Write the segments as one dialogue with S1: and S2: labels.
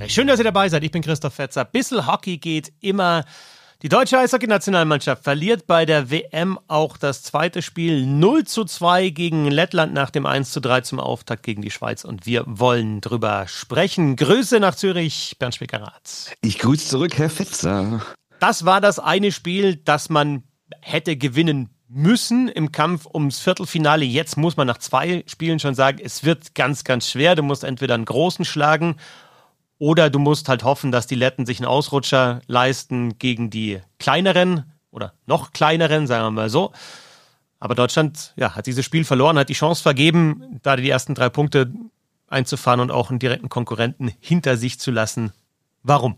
S1: Premiere. Schön, dass ihr dabei seid. Ich bin Christoph Fetzer. Bissl Hockey geht immer. Die deutsche Eishockey-Nationalmannschaft verliert bei der WM auch das zweite Spiel 0:2 gegen Lettland nach dem 1:3 zum Auftakt gegen die Schweiz. Und wir wollen drüber sprechen. Grüße nach Zürich, Bernd Schwickerath.
S2: Ich grüße zurück, Herr Fetzer.
S1: Das war das eine Spiel, das man hätte gewinnen müssen im Kampf ums Viertelfinale. Jetzt muss man nach 2 Spielen schon sagen, es wird ganz, ganz schwer. Du musst entweder einen Großen schlagen oder du musst halt hoffen, dass die Letten sich einen Ausrutscher leisten gegen die kleineren oder noch kleineren, sagen wir mal so. Aber Deutschland hat dieses Spiel verloren, hat die Chance vergeben, da die ersten 3 Punkte einzufahren und auch einen direkten Konkurrenten hinter sich zu lassen. Warum?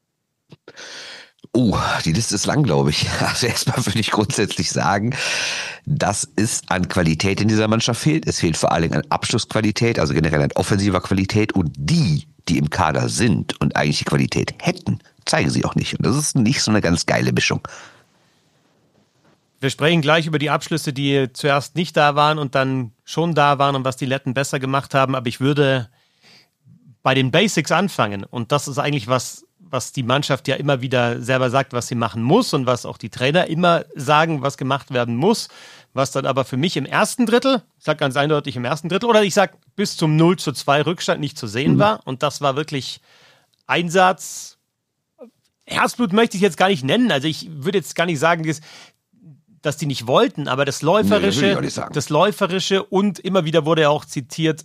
S2: Die Liste ist lang, glaube ich. Also erstmal würde ich grundsätzlich sagen, dass es an Qualität in dieser Mannschaft fehlt. Es fehlt vor allen Dingen an Abschlussqualität, also generell an offensiver Qualität. Und die im Kader sind und eigentlich die Qualität hätten, zeigen sie auch nicht. Und das ist nicht so eine ganz geile Mischung.
S1: Wir sprechen gleich über die Abschlüsse, die zuerst nicht da waren und dann schon da waren und was die Letten besser gemacht haben. Aber ich würde bei den Basics anfangen. Und das ist eigentlich was die Mannschaft ja immer wieder selber sagt, was sie machen muss und was auch die Trainer immer sagen, was gemacht werden muss, was dann aber für mich im ersten Drittel, ich sage ganz eindeutig im ersten Drittel, oder ich sage bis zum 0:2 Rückstand nicht zu sehen war. Und das war wirklich Einsatz. Herzblut möchte ich jetzt gar nicht nennen. Also ich würde jetzt gar nicht sagen, dass die nicht wollten, aber das Läuferische und immer wieder wurde ja auch zitiert,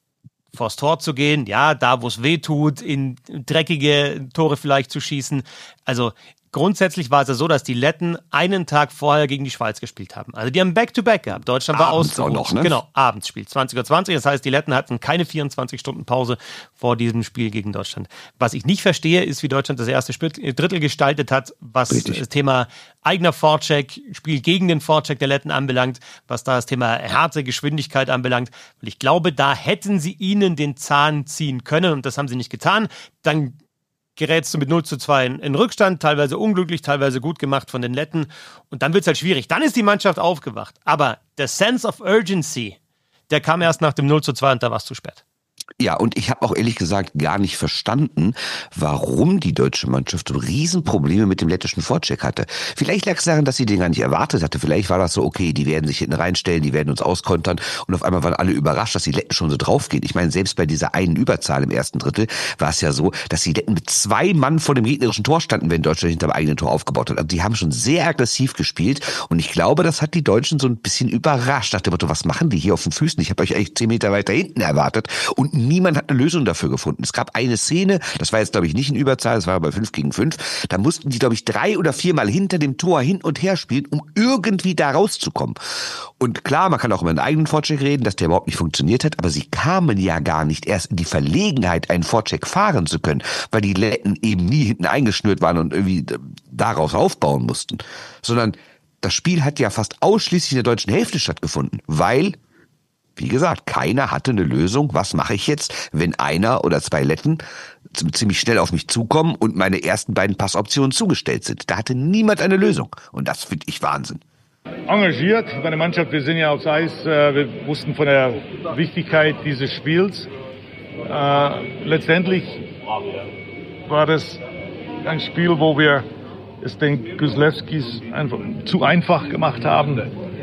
S1: vors Tor zu gehen, ja, da wo es weh tut, in dreckige Tore vielleicht zu schießen. Also grundsätzlich war es ja so, dass die Letten einen Tag vorher gegen die Schweiz gespielt haben. Also die haben Back-to-Back gehabt. Deutschland war ausgerutscht. Genau, Abendsspiel, 20:20 Uhr. Das heißt, die Letten hatten keine 24 Stunden Pause vor diesem Spiel gegen Deutschland. Was ich nicht verstehe, ist, wie Deutschland das erste Drittel gestaltet hat, was das Thema eigener Vorcheck, Spiel gegen den Vorcheck der Letten anbelangt, was da das Thema Härte, Geschwindigkeit anbelangt. Weil ich glaube, da hätten sie ihnen den Zahn ziehen können und das haben sie nicht getan. Dann gerätst du mit 0:2 in Rückstand, teilweise unglücklich, teilweise gut gemacht von den Letten. Und dann wird es halt schwierig. Dann ist die Mannschaft aufgewacht. Aber der Sense of Urgency, der kam erst nach dem 0:2 und da war es zu spät.
S2: Ja, und ich habe auch ehrlich gesagt gar nicht verstanden, warum die deutsche Mannschaft so Riesenprobleme mit dem lettischen Vorcheck hatte. Vielleicht lag es daran, dass sie den gar nicht erwartet hatte. Vielleicht war das so, okay, die werden sich hinten reinstellen, die werden uns auskontern. Und auf einmal waren alle überrascht, dass die Letten schon so draufgehen. Ich meine, selbst bei dieser einen Überzahl im ersten Drittel war es ja so, dass die Letten mit 2 Mann vor dem gegnerischen Tor standen, wenn Deutschland hinterm eigenen Tor aufgebaut hat. Also die haben schon sehr aggressiv gespielt. Und ich glaube, das hat die Deutschen so ein bisschen überrascht. Nach dem Motto, was machen die hier auf den Füßen? Ich habe euch eigentlich 10 Meter weiter hinten erwartet. Und niemand hat eine Lösung dafür gefunden. Es gab eine Szene, das war jetzt, glaube ich, nicht in Überzahl, das war bei 5 gegen 5. Da mussten die, glaube ich, 3 oder 4 Mal hinter dem Tor hin und her spielen, um irgendwie da rauszukommen. Und klar, man kann auch über einen eigenen Vorcheck reden, dass der überhaupt nicht funktioniert hat, aber sie kamen ja gar nicht erst in die Verlegenheit, einen Vorcheck fahren zu können, weil die Letten eben nie hinten eingeschnürt waren und irgendwie daraus aufbauen mussten. Sondern das Spiel hat ja fast ausschließlich in der deutschen Hälfte stattgefunden, weil, wie gesagt, keiner hatte eine Lösung. Was mache ich jetzt, wenn einer oder 2 Letten ziemlich schnell auf mich zukommen und meine ersten beiden Passoptionen zugestellt sind? Da hatte niemand eine Lösung. Und das finde ich Wahnsinn.
S3: Engagiert bei der Mannschaft. Wir sind ja aufs Eis. Wir wussten von der Wichtigkeit dieses Spiels. Letztendlich war das ein Spiel, wo wir es den Guslewskis einfach zu einfach gemacht haben.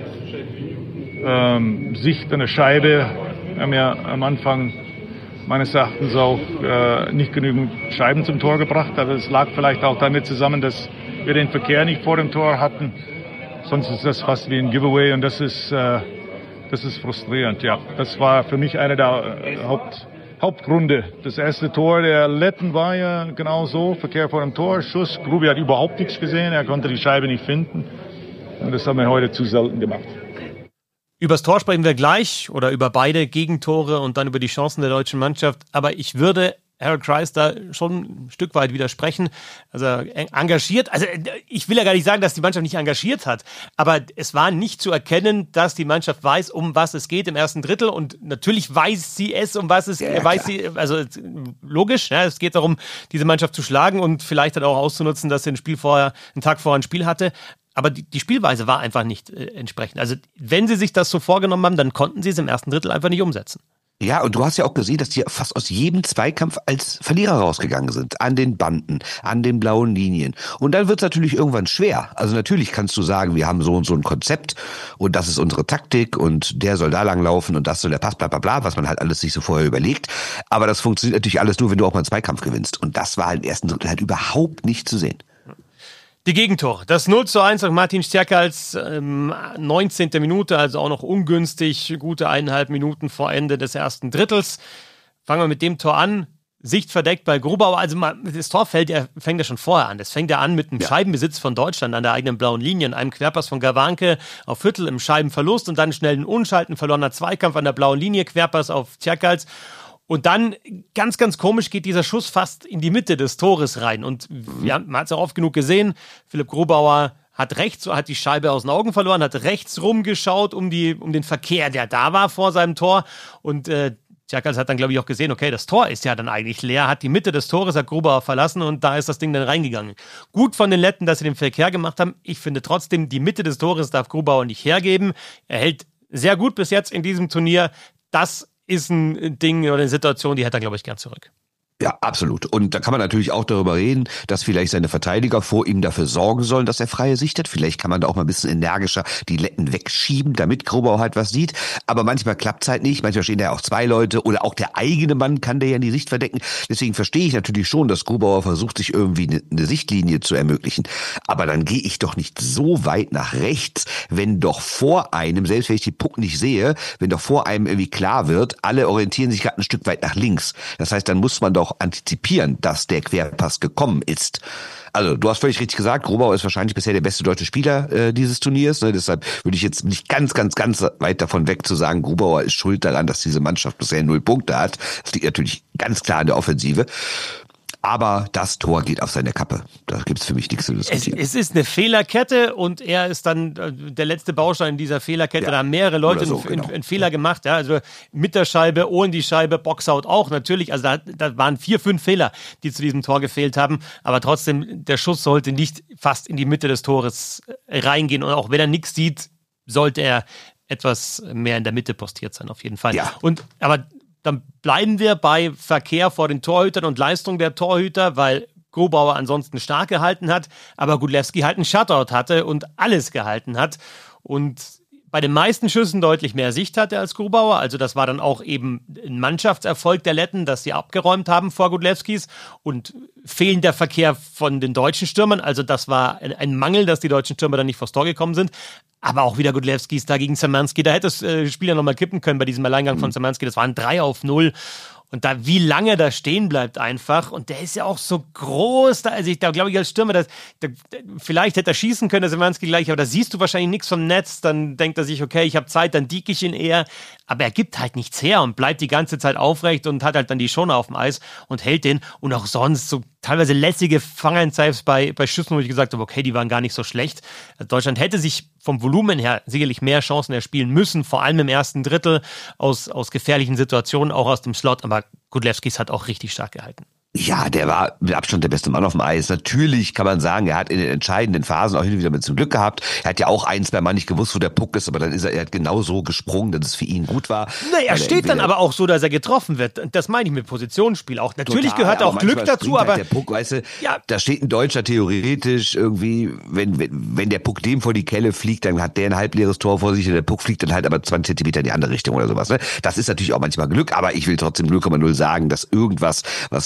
S3: Sicht an der Scheibe. Wir haben ja am Anfang meines Erachtens auch nicht genügend Scheiben zum Tor gebracht. Aber es lag vielleicht auch damit zusammen, dass wir den Verkehr nicht vor dem Tor hatten. Sonst ist das fast wie ein Giveaway und das ist frustrierend. Ja, das war für mich einer der Hauptgründe. Das erste Tor der Letten war ja genau so, Verkehr vor dem Tor, Schuss. Grubi hat überhaupt nichts gesehen, er konnte die Scheibe nicht finden. Und das haben wir heute zu selten gemacht.
S1: Übers Tor sprechen wir gleich oder über beide Gegentore und dann über die Chancen der deutschen Mannschaft. Aber ich würde Harold Kreis da schon ein Stück weit widersprechen. Also engagiert, also ich will ja gar nicht sagen, dass die Mannschaft nicht engagiert hat, aber es war nicht zu erkennen, dass die Mannschaft weiß, um was es geht im ersten Drittel und natürlich weiß sie es, um was es weiß sie, also logisch, ja, es geht darum, diese Mannschaft zu schlagen und vielleicht dann auch auszunutzen, dass sie einen Tag vorher ein Spiel hatte. Aber die Spielweise war einfach nicht entsprechend. Also wenn sie sich das so vorgenommen haben, dann konnten sie es im ersten Drittel einfach nicht umsetzen.
S2: Ja, und du hast ja auch gesehen, dass die fast aus jedem Zweikampf als Verlierer rausgegangen sind. An den Banden, an den blauen Linien. Und dann wird es natürlich irgendwann schwer. Also natürlich kannst du sagen, wir haben so und so ein Konzept und das ist unsere Taktik und der soll da lang laufen und das soll der Pass, bla bla bla, was man halt alles sich so vorher überlegt. Aber das funktioniert natürlich alles nur, wenn du auch mal einen Zweikampf gewinnst. Und das war halt im ersten Drittel halt überhaupt nicht zu sehen.
S1: Die Gegentore. Das 0:1 durch Martin Stjerkals, 19. Minute, also auch noch ungünstig, gute 1,5 Minuten vor Ende des ersten Drittels. Fangen wir mit dem Tor an. Sicht verdeckt bei Grubauer. Also das Tor fängt ja schon vorher an. Das fängt ja an mit einem Scheibenbesitz von Deutschland an der eigenen blauen Linie und einem Querpass von Gawanke auf Hüttel im Scheibenverlust und dann schnell einen Unschalten, verlorener Zweikampf an der blauen Linie, Querpass auf Stjerkals. Und dann, ganz, ganz komisch, geht dieser Schuss fast in die Mitte des Tores rein. Und man hat es auch oft genug gesehen, Philipp Grubauer hat die Scheibe aus den Augen verloren, hat rechts rumgeschaut um den Verkehr, der da war vor seinem Tor. Und Stjerkals hat dann, glaube ich, auch gesehen, okay, das Tor ist ja dann eigentlich leer, hat die Mitte des Tores, hat Grubauer verlassen und da ist das Ding dann reingegangen. Gut von den Letten, dass sie den Verkehr gemacht haben. Ich finde trotzdem, die Mitte des Tores darf Grubauer nicht hergeben. Er hält sehr gut bis jetzt in diesem Turnier. Das ist ein Ding oder eine Situation, die hätte er, glaube ich, gern zurück.
S2: Ja, absolut. Und da kann man natürlich auch darüber reden, dass vielleicht seine Verteidiger vor ihm dafür sorgen sollen, dass er freie Sicht hat. Vielleicht kann man da auch mal ein bisschen energischer die Letten wegschieben, damit Grubauer halt was sieht. Aber manchmal klappt's halt nicht. Manchmal stehen da ja auch zwei Leute oder auch der eigene Mann kann der ja in die Sicht verdecken. Deswegen verstehe ich natürlich schon, dass Grubauer versucht, sich irgendwie eine Sichtlinie zu ermöglichen. Aber dann gehe ich doch nicht so weit nach rechts, wenn doch vor einem, selbst wenn ich die Puck nicht sehe, wenn doch vor einem irgendwie klar wird, alle orientieren sich gerade ein Stück weit nach links. Das heißt, dann muss man doch antizipieren, dass der Querpass gekommen ist. Also du hast völlig richtig gesagt, Grubauer ist wahrscheinlich bisher der beste deutsche Spieler dieses Turniers. Ne? Deshalb würde ich jetzt nicht ganz weit davon weg zu sagen, Grubauer ist schuld daran, dass diese Mannschaft bisher 0 Punkte hat. Das liegt natürlich ganz klar an der Offensive. Aber das Tor geht auf seine Kappe. Da gibt's für mich nichts zu diskutieren.
S1: Es ist eine Fehlerkette und er ist dann der letzte Baustein dieser Fehlerkette. Ja. Da haben mehrere Leute einen Fehler gemacht. Ja, also mit der Scheibe, ohne die Scheibe, Boxout auch natürlich. Also da waren 4, 5 Fehler, die zu diesem Tor gefehlt haben. Aber trotzdem, der Schuss sollte nicht fast in die Mitte des Tores reingehen. Und auch wenn er nichts sieht, sollte er etwas mehr in der Mitte postiert sein, auf jeden Fall.
S2: Ja.
S1: Aber dann bleiben wir bei Verkehr vor den Torhütern und Leistung der Torhüter, weil Grubauer ansonsten stark gehalten hat, aber Gudlewski halt einen Shutout hatte und alles gehalten hat und bei den meisten Schüssen deutlich mehr Sicht hatte als Grubauer. Also das war dann auch eben ein Mannschaftserfolg der Letten, dass sie abgeräumt haben vor Gudlewskis und fehlender Verkehr von den deutschen Stürmern. Also das war ein Mangel, dass die deutschen Stürmer dann nicht vors Tor gekommen sind. Aber auch wieder Gudlewskis da gegen Szymanski. Da hätte das Spiel ja nochmal kippen können bei diesem Alleingang von Szymanski. Das waren 3-0. Und da, wie lange da stehen bleibt einfach. Und der ist ja auch so groß. Also da glaube ich als Stürmer, vielleicht hätte er schießen können, der Szymanski gleich, aber da siehst du wahrscheinlich nichts vom Netz. Dann denkt er sich, okay, ich habe Zeit, dann dieke ich ihn eher. Aber er gibt halt nichts her und bleibt die ganze Zeit aufrecht und hat halt dann die Schoner auf dem Eis und hält den. Und auch sonst so teilweise lässige Fangeinsaves bei Schüssen, wo ich gesagt habe, okay, die waren gar nicht so schlecht. Also Deutschland hätte sich vom Volumen her sicherlich mehr Chancen erspielen müssen, vor allem im ersten Drittel aus gefährlichen Situationen, auch aus dem Slot. Aber Gudlewskis hat auch richtig stark gehalten.
S2: Ja, der war mit Abstand der beste Mann auf dem Eis. Natürlich kann man sagen, er hat in den entscheidenden Phasen auch hin und wieder mit zum Glück gehabt. Er hat ja auch 1-2 Mal nicht gewusst, wo der Puck ist, aber dann ist er hat genau so gesprungen, dass es für ihn gut war.
S1: Er steht dann aber auch so, dass er getroffen wird. Das meine ich mit Positionsspiel auch. Natürlich
S2: total,
S1: gehört auch Glück dazu,
S2: halt
S1: aber
S2: der Puck, weißt du, da steht ein Deutscher theoretisch irgendwie, wenn der Puck dem vor die Kelle fliegt, dann hat der ein halbleeres Tor vor sich und der Puck fliegt dann halt aber 20 Zentimeter in die andere Richtung oder sowas. Ne? Das ist natürlich auch manchmal Glück, aber ich will trotzdem 0,0 sagen, dass irgendwas,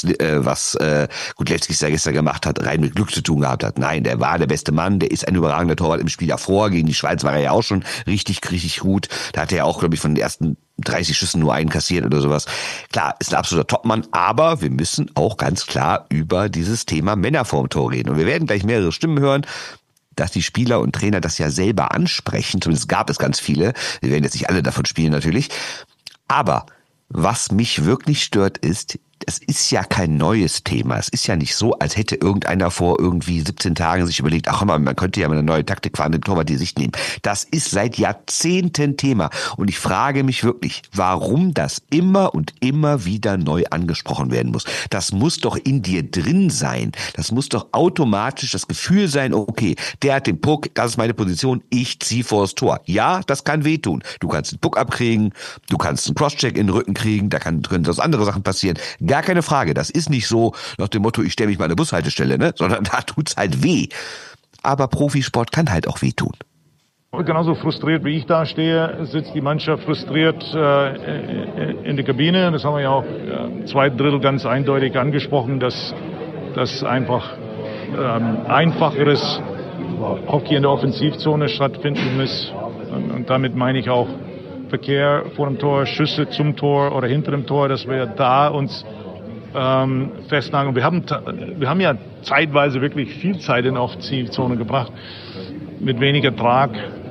S2: was Gudlewski da gestern gemacht hat, rein mit Glück zu tun gehabt hat. Nein, der war der beste Mann, der ist ein überragender Torwart im Spiel davor. Gegen die Schweiz war er ja auch schon richtig gut. Da hat er ja auch, glaube ich, von den ersten 30 Schüssen nur einen kassiert oder sowas. Klar, ist ein absoluter Topmann, aber wir müssen auch ganz klar über dieses Thema Männer vorm Tor reden. Und wir werden gleich mehrere Stimmen hören, dass die Spieler und Trainer das ja selber ansprechen. Zumindest gab es ganz viele. Wir werden jetzt nicht alle davon spielen natürlich. Aber was mich wirklich stört ist, das ist ja kein neues Thema. Es ist ja nicht so, als hätte irgendeiner vor irgendwie 17 Tagen sich überlegt, ach mal, man könnte ja mal eine neue Taktik fahren, dem Torwart die Sicht nehmen. Das ist seit Jahrzehnten Thema. Und ich frage mich wirklich, warum das immer und immer wieder neu angesprochen werden muss. Das muss doch in dir drin sein. Das muss doch automatisch das Gefühl sein, okay, der hat den Puck, das ist meine Position, ich ziehe vors Tor. Ja, das kann wehtun. Du kannst den Puck abkriegen, du kannst einen Crosscheck in den Rücken kriegen, da können das andere Sachen passieren. Gar keine Frage. Das ist nicht so nach dem Motto, ich stelle mich mal an eine Bushaltestelle, ne? Sondern da tut's halt weh. Aber Profisport kann halt auch wehtun.
S3: Genauso frustriert wie ich da stehe, sitzt die Mannschaft frustriert in der Kabine. Das haben wir ja auch 2 Drittel ganz eindeutig angesprochen, dass einfach einfacheres Hockey in der Offensivzone stattfinden muss. Und damit meine ich auch Verkehr vor dem Tor, Schüsse zum Tor oder hinter dem Tor, dass wir da uns festnageln. Wir haben ja zeitweise wirklich viel Zeit in der Offensivzone gebracht, mit wenig Ertrag.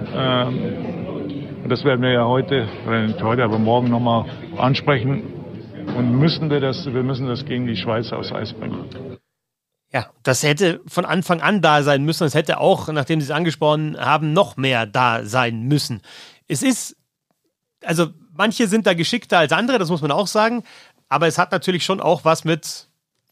S3: Und das werden wir ja heute, aber morgen nochmal ansprechen. Und wir müssen das gegen die Schweiz aufs Eis bringen.
S1: Ja, das hätte von Anfang an da sein müssen. Es hätte auch, nachdem Sie es angesprochen haben, noch mehr da sein müssen. Es ist, also manche sind da geschickter als andere, das muss man auch sagen. Aber es hat natürlich schon auch was mit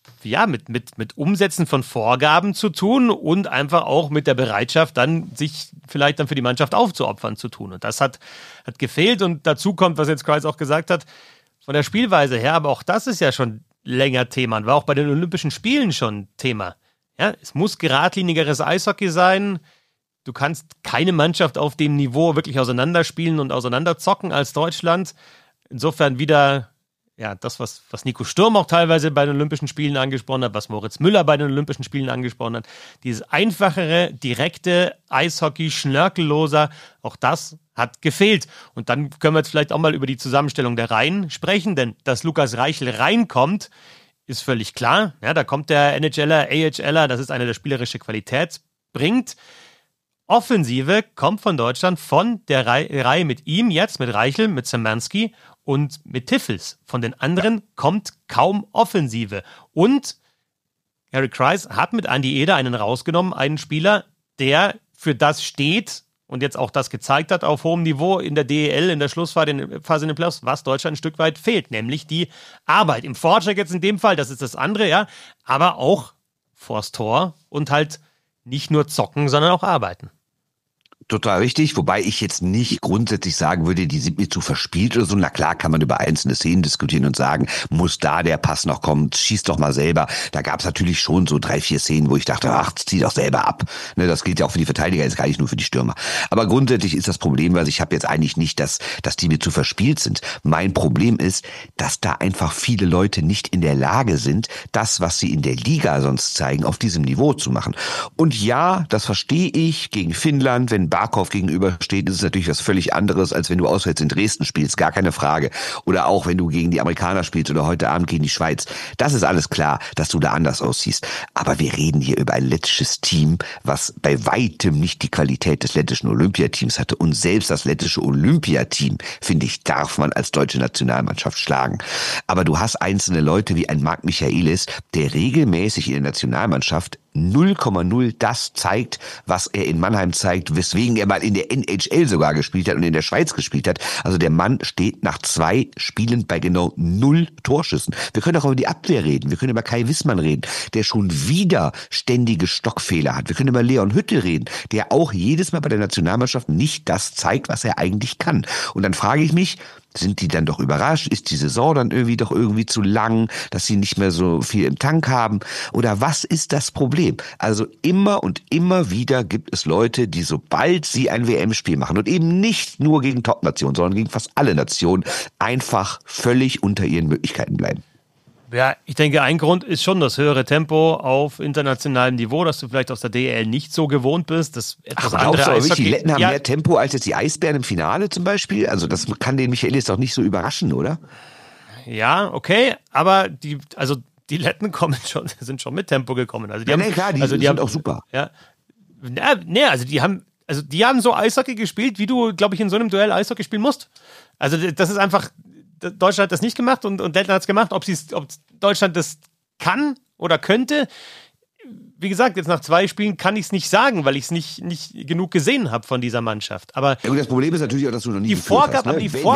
S1: Umsetzen von Vorgaben zu tun und einfach auch mit der Bereitschaft, dann sich vielleicht dann für die Mannschaft aufzuopfern zu tun. Und das hat gefehlt. Und dazu kommt, was jetzt Kreis auch gesagt hat, von der Spielweise her, aber auch das ist ja schon länger Thema und war auch bei den Olympischen Spielen schon Thema. Ja, es muss geradlinigeres Eishockey sein. Du kannst keine Mannschaft auf dem Niveau wirklich auseinanderspielen und auseinanderzocken als Deutschland. Insofern wieder das, was Nico Sturm auch teilweise bei den Olympischen Spielen angesprochen hat, was Moritz Müller bei den Olympischen Spielen angesprochen hat, dieses einfachere, direkte Eishockey, schnörkelloser, auch das hat gefehlt. Und dann können wir jetzt vielleicht auch mal über die Zusammenstellung der Reihen sprechen, denn dass Lukas Reichel reinkommt, ist völlig klar. Ja, da kommt der NHLer, AHLer, das ist einer, der spielerische Qualität bringt. Offensive kommt von Deutschland von der Reihe mit ihm jetzt, mit Reichel, mit Szymanski und mit Tiffels. Von den anderen kommt kaum Offensive. Und Gary Price hat mit Andy Eder einen rausgenommen, einen Spieler, der für das steht und jetzt auch das gezeigt hat auf hohem Niveau in der DEL, in der Schlussphase in den Playoffs, was Deutschland ein Stück weit fehlt, nämlich die Arbeit. Im Vorcheck jetzt in dem Fall, das ist das andere, ja, aber auch vors Tor und halt nicht nur zocken, sondern auch arbeiten.
S2: Total richtig, wobei ich jetzt nicht grundsätzlich sagen würde, die sind mir zu verspielt oder so. Na klar kann man über einzelne Szenen diskutieren und sagen, muss da der Pass noch kommen, schieß doch mal selber. Da gab es natürlich schon so 3, 4 Szenen, wo ich dachte, ach, zieh doch selber ab. Ne, das gilt ja auch für die Verteidiger, jetzt gar nicht nur für die Stürmer. Aber grundsätzlich ist das Problem, also ich habe jetzt eigentlich nicht, dass die mir zu verspielt sind. Mein Problem ist, dass da einfach viele Leute nicht in der Lage sind, das, was sie in der Liga sonst zeigen, auf diesem Niveau zu machen. Und ja, das verstehe ich, gegen Finnland, wenn Barkov gegenübersteht, ist es natürlich was völlig anderes, als wenn du auswärts in Dresden spielst, gar keine Frage. Oder auch, wenn du gegen die Amerikaner spielst oder heute Abend gegen die Schweiz. Das ist alles klar, dass du da anders aussiehst. Aber wir reden hier über ein lettisches Team, was bei weitem nicht die Qualität des lettischen Olympiateams hatte. Und selbst das lettische Olympiateam, finde ich, darf man als deutsche Nationalmannschaft schlagen. Aber du hast einzelne Leute wie ein Marc Michaelis, der regelmäßig in der Nationalmannschaft 0,0 das zeigt, was er in Mannheim zeigt, weswegen er mal in der NHL sogar gespielt hat und in der Schweiz gespielt hat. Also der Mann steht nach 2 Spielen bei genau 0 Torschüssen. Wir können auch über die Abwehr reden. Wir können über Kai Wissmann reden, der schon wieder ständige Stockfehler hat. Wir können über Leon Hüttel reden, der auch jedes Mal bei der Nationalmannschaft nicht das zeigt, was er eigentlich kann. Und dann frage ich mich, sind die dann doch überrascht? Ist die Saison dann irgendwie zu lang, dass sie nicht mehr so viel im Tank haben? Oder was ist das Problem? Also immer und immer wieder gibt es Leute, die sobald sie ein WM-Spiel machen und eben nicht nur gegen Top-Nationen, sondern gegen fast alle Nationen, einfach völlig unter ihren Möglichkeiten bleiben.
S1: Ja, ich denke, ein Grund ist schon das höhere Tempo auf internationalem Niveau, dass du vielleicht aus der DEL nicht so gewohnt bist. Das etwas andere
S2: Eishockey. Die Letten haben mehr Tempo als jetzt die Eisbären im Finale zum Beispiel. Also das kann den Michaelis doch nicht so überraschen, oder?
S1: Ja, okay, aber die Letten sind schon mit Tempo gekommen. Also die sind auch super. Ja, die haben so Eishockey gespielt, wie du, glaube ich, in so einem Duell Eishockey spielen musst. Also das ist einfach, Deutschland hat das nicht gemacht und Lettland hat es gemacht. Ob Deutschland das kann oder könnte, wie gesagt, jetzt nach 2 Spielen kann ich es nicht sagen, weil ich es nicht genug gesehen habe von dieser Mannschaft. Aber
S2: ja, und das Problem ist natürlich auch, dass du noch nie
S1: die Vorgabe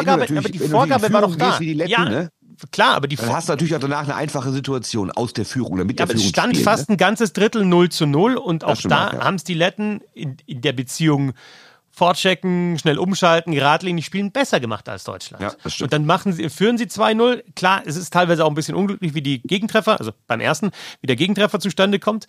S1: war doch da.
S2: Letten, ne?
S1: Klar, aber
S2: dann hast du natürlich auch danach eine einfache Situation aus der Führung oder mit der Führung.
S1: Aber es stand fast ein ganzes Drittel 0:0 und auch da haben es die Letten in der Beziehung vorchecken, schnell umschalten, geradlinig spielen, besser gemacht als Deutschland.
S2: Ja, das stimmt.
S1: Und dann führen sie 2:0. Klar, es ist teilweise auch ein bisschen unglücklich, wie die Gegentreffer, also beim ersten, wie der Gegentreffer zustande kommt.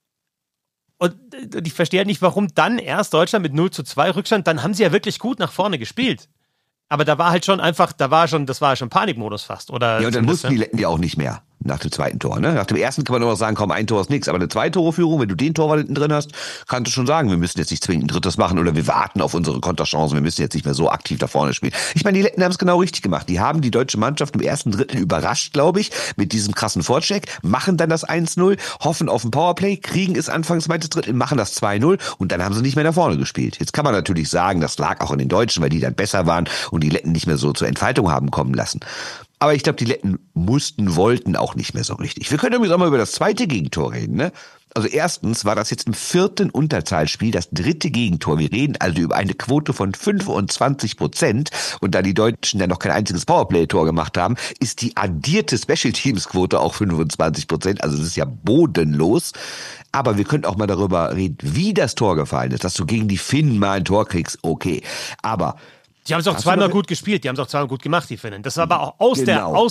S1: Und ich verstehe halt nicht, warum dann erst Deutschland mit 0:2 Rückstand, dann haben sie ja wirklich gut nach vorne gespielt. Aber da war halt schon einfach, das war schon Panikmodus fast. Oder
S2: ja, und dann mussten die Letten ja auch nicht mehr nach dem zweiten Tor. Ne? Nach dem ersten kann man nur noch sagen, komm, ein Tor ist nichts. Aber eine 2-Tore-Führung, wenn du den Torwart hinten drin hast, kannst du schon sagen, wir müssen jetzt nicht zwingend ein drittes machen oder wir warten auf unsere Konterchancen, wir müssen jetzt nicht mehr so aktiv da vorne spielen. Ich meine, die Letten haben es genau richtig gemacht. Die haben die deutsche Mannschaft im ersten Drittel überrascht, glaube ich, mit diesem krassen Vorcheck, machen dann das 1:0, hoffen auf ein Powerplay, kriegen es anfangs zweites Drittel, machen das 2:0 und dann haben sie nicht mehr nach vorne gespielt. Jetzt kann man natürlich sagen, das lag auch an den Deutschen, weil die dann besser waren und die Letten nicht mehr so zur Entfaltung haben kommen lassen. Aber ich glaube, die Letten wollten auch nicht mehr so richtig. Wir können übrigens auch mal über das zweite Gegentor reden, ne? Also erstens war das jetzt im 4. Unterzahlspiel das 3. Gegentor. Wir reden also über eine Quote von 25%. Und da die Deutschen dann noch kein einziges Powerplay-Tor gemacht haben, ist die addierte Special-Teams-Quote auch 25%. Also das ist ja bodenlos. Aber wir können auch mal darüber reden, wie das Tor gefallen ist. Dass du gegen die Finnen mal ein Tor kriegst, okay. Aber
S1: die haben es auch zweimal gut gespielt, die haben es auch zweimal gut gemacht, die Finnen. Das war aber auch aus